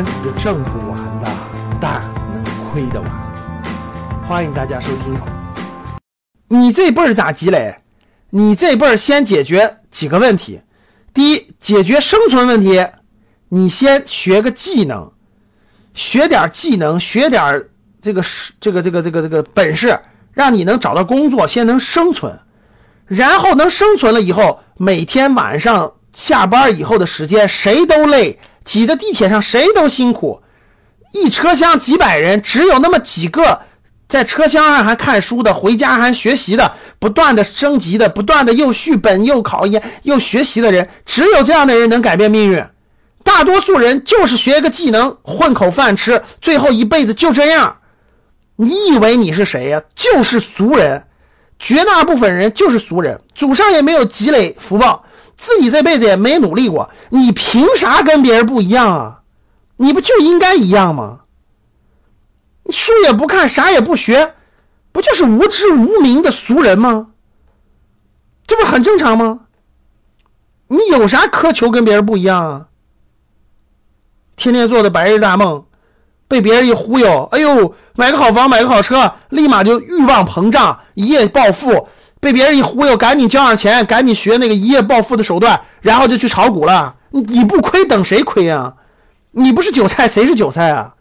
钱是挣不完的，但能亏得完。欢迎大家收听。你这辈儿咋积累？你这辈儿先解决几个问题。第一，解决生存问题，你先学个技能，学点技能，学点这个本事，让你能找到工作，先能生存。然后能生存了以后，每天晚上下班以后的时间，谁都累，挤在地铁上谁都辛苦，一车厢几百人，只有那么几个在车厢上还看书的，回家还学习的，不断的升级的，不断的又续本又考研又学习的人，只有这样的人能改变命运。大多数人就是学个技能混口饭吃，最后一辈子就这样。你以为你是谁呀？就是俗人，绝大部分人就是俗人，祖上也没有积累福报，自己这辈子也没努力过，你凭啥跟别人不一样啊？你不就应该一样吗？你书也不看，啥也不学，不就是无知无明的俗人吗？这不很正常吗？你有啥苛求跟别人不一样啊？天天做的白日大梦，被别人一忽悠，哎呦，买个好房买个好车，立马就欲望膨胀，一夜暴富，被别人一忽悠，赶紧交上钱，赶紧学那个一夜暴富的手段，然后就去炒股了。你不亏等谁亏啊？你不是韭菜谁是韭菜啊？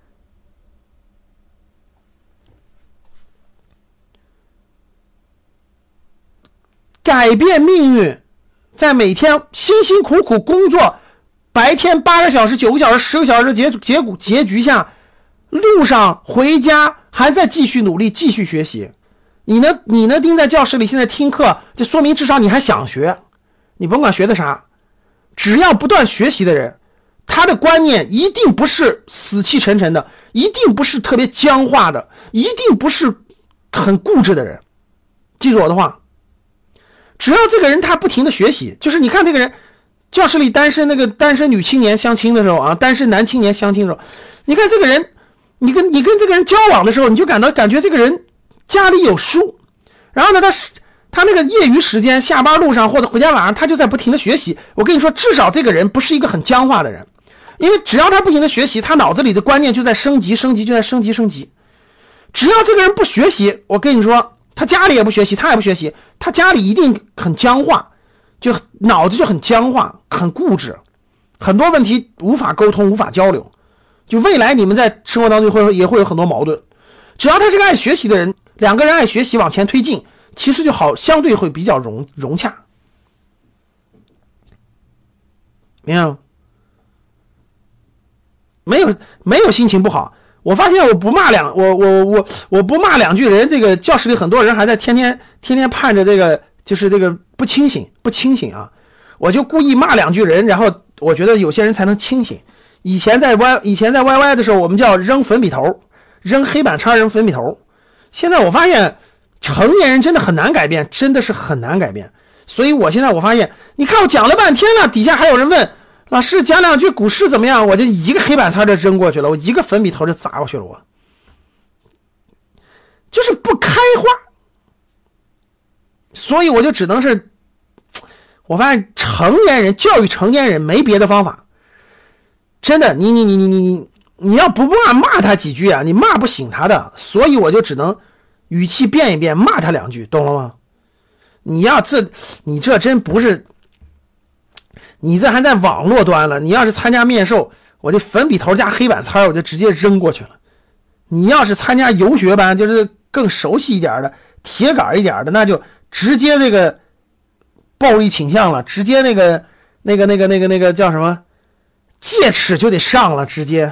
改变命运，在每天辛辛苦苦工作，白天8个小时9个小时10个小时结局下，路上回家还在继续努力继续学习。你呢盯在教室里现在听课，就说明至少你还想学。你甭管学的啥，只要不断学习的人，他的观念一定不是死气沉沉的，一定不是特别僵化的，一定不是很固执的人。记住我的话，只要这个人他不停的学习，就是你看这个人教室里单身女青年相亲的时候啊，单身男青年相亲的时候，你看这个人，你跟这个人交往的时候，你就感觉这个人家里有书，然后呢他那个业余时间下班路上或者回家晚上他就在不停的学习。我跟你说，至少这个人不是一个很僵化的人，因为只要他不停的学习，他脑子里的观念就在升级，就在升级。只要这个人不学习，我跟你说，他家里也不学习，他也不学习，他家里一定很僵化，就脑子就很僵化，很固执，很多问题无法沟通，无法交流，就未来你们在生活当中也会有很多矛盾。只要他是个爱学习的人，两个人爱学习往前推进，其实就好，相对会比较融洽。没有心情不好。我发现我不骂两句人，这个教室里很多人还在天天盼着这个，就是这个不清醒啊。我就故意骂两句人，然后我觉得有些人才能清醒。以前在 YY 的时候，我们叫扔粉笔头，扔黑板擦，扔粉笔头。现在我发现成年人真的很难改变，真的是很难改变。所以我发现，你看我讲了半天了，底下还有人问老师讲两句股市怎么样，我就一个黑板擦就扔过去了，我一个粉笔头就砸过去了，我就是不开花。所以我就只能是，我发现教育成年人没别的方法，真的，你要不骂他几句啊，你骂不醒他的，所以我就只能语气变一变，骂他两句，懂了吗？你这真不是，你这还在网络端了，你要是参加面授，我这粉笔头加黑板擦我就直接扔过去了。你要是参加游学班，就是更熟悉一点的，铁杆一点的，那就直接这个暴力倾向了，直接那个叫什么戒尺就得上了，直接。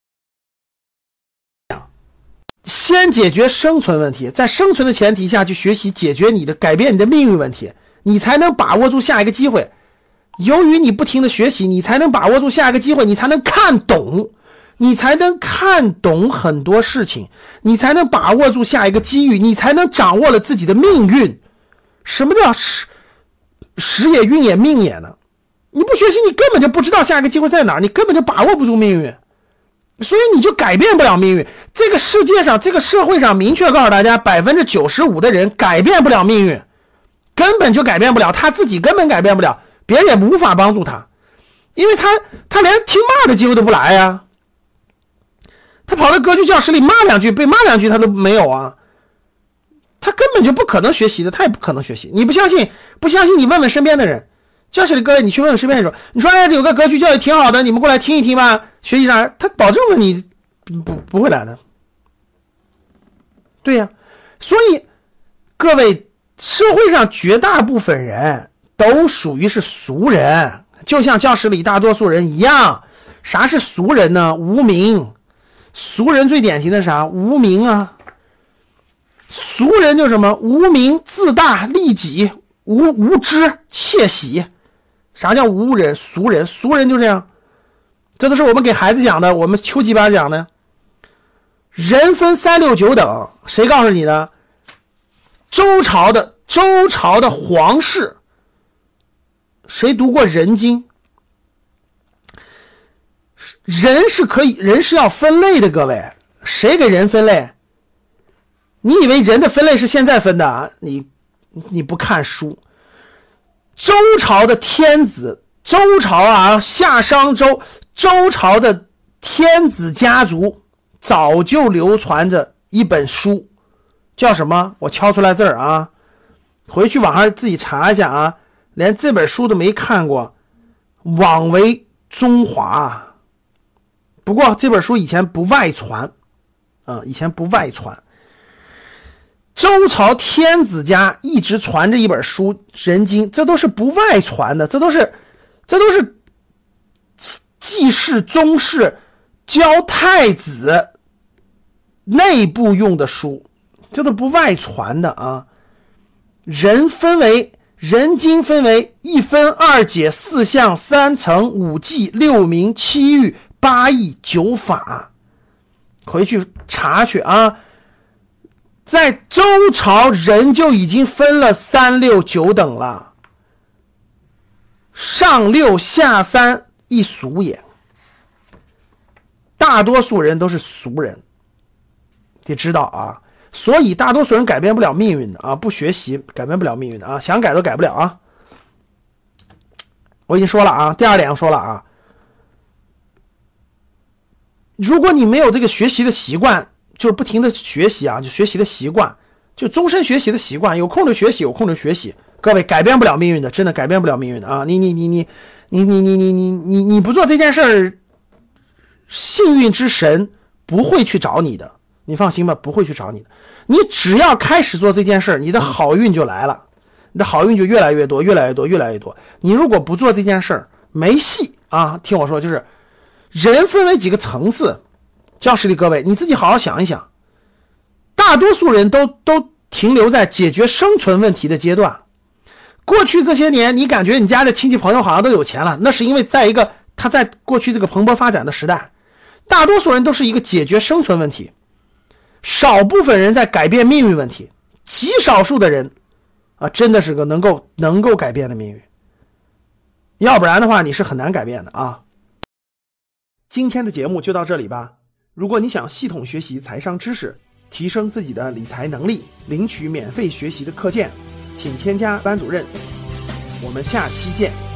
先解决生存问题，在生存的前提下去学习解决改变你的命运问题，你才能把握住下一个机会。由于你不停的学习，你才能把握住下一个机会，你才能看懂很多事情，你才能把握住下一个机遇，你才能掌握了自己的命运。什么叫时也运也命也呢？你不学习，你根本就不知道下一个机会在哪儿，你根本就把握不住命运，所以你就改变不了命运。这个世界上，这个社会上明确告诉大家，95%的人改变不了命运，根本就改变不了，他自己根本改变不了，别人也无法帮助他，因为他连听骂的机会都不来呀。 他跑到歌剧教室里骂两句，被骂两句他都没有啊，他根本就不可能学习的，他也不可能学习。你不相信你问问身边的人，教室里各位你去问问身边的人，你说哎，有个歌剧教育挺好的，你们过来听一听吧，学习啥，他保证问你不会来的。对呀，所以各位，社会上绝大部分人都属于是俗人，就像教室里大多数人一样。啥是俗人呢？无名。俗人最典型的是啥？无名啊。俗人就是什么？无名、自大、利己、无知、窃喜。啥叫无人？俗人。俗人就这样。这都是我们给孩子讲的，我们秋季班讲的。人分3、6、9等，谁告诉你的？周朝的皇室，谁读过《人经》？人是要分类的，各位，谁给人分类？你以为人的分类是现在分的啊？你不看书。周朝的天子，周朝啊，夏商周，周朝的天子家族早就流传着一本书，叫什么？我敲出来字儿啊，回去网上自己查一下啊，连这本书都没看过，枉为中华。不过这本书以前不外传以前不外传。周朝天子家一直传着一本书《人经》，这都是不外传的，这都是祭祀宗室教太子内部用的书，这都不外传的啊。人经分为1分、2解、4象、3层、5纪、6名、7喻、8义、9法，回去查去啊。在周朝人就已经分了3、6、9等了，上6下3，亦俗也。大多数人都是俗人，得知道啊。所以大多数人改变不了命运的啊，不学习改变不了命运的啊，想改都改不了啊。我已经说了啊，第2点说了啊，如果你没有这个学习的习惯，就是不停的学习啊，就学习的习惯，就终身学习的习惯，有空就学习，有空就学习。各位，改变不了命运的，真的改变不了命运的啊！你不做这件事儿，幸运之神不会去找你的，你放心吧，不会去找你的。你只要开始做这件事儿，你的好运就来了，你的好运就越来越多，越来越多，越来越多。你如果不做这件事儿，没戏啊！听我说，就是人分为几个层次。教室里各位，你自己好好想一想，大多数人都停留在解决生存问题的阶段。过去这些年，你感觉你家的亲戚朋友好像都有钱了，那是因为他在过去这个蓬勃发展的时代，大多数人都是一个解决生存问题，少部分人在改变命运问题，极少数的人啊，真的是个能够改变的命运，要不然的话你是很难改变的啊。今天的节目就到这里吧。如果你想系统学习财商知识，提升自己的理财能力，领取免费学习的课件，请添加班主任。我们下期见。